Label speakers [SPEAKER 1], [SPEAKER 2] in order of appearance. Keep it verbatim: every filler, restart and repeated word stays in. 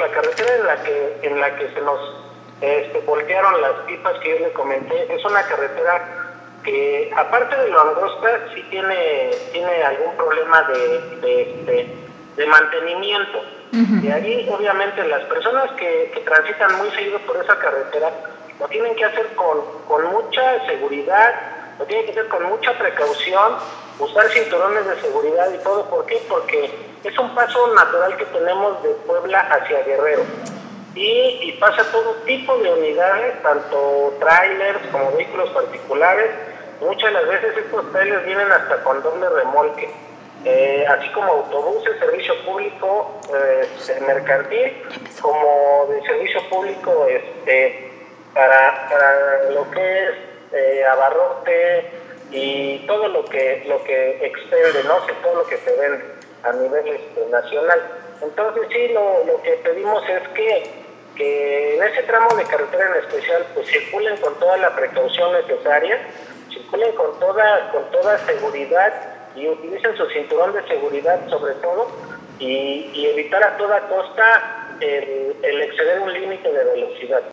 [SPEAKER 1] la carretera en la que en la que se nos este, voltearon las pipas que yo le comenté, es una carretera que, aparte de lo angosta, sí tiene, tiene algún problema de, de, de, de mantenimiento. Uh-huh. De ahí, obviamente, las personas que, que transitan muy seguido por esa carretera lo tienen que hacer con, con mucha seguridad, lo tienen que hacer con mucha precaución, usar cinturones de seguridad y todo. ¿Por qué? Porque es un paso natural que tenemos de Puebla hacia Guerrero. Y, y pasa todo tipo de unidades, tanto trailers como vehículos particulares. Muchas de las veces estos trailers vienen hasta con doble remolque, eh, así como autobuses, servicio público eh, mercantil, como de servicio público este, para, para lo que es eh, abarrote y todo lo que lo que expende, ¿no? Sí, todo lo que se vende a nivel este, nacional. Entonces sí, lo, lo que pedimos es que, que en ese tramo de carretera en especial pues circulen con toda la precaución necesaria, circulen con toda con toda seguridad y utilicen su cinturón de seguridad sobre todo y, y evitar a toda costa el, el exceder un límite de velocidad.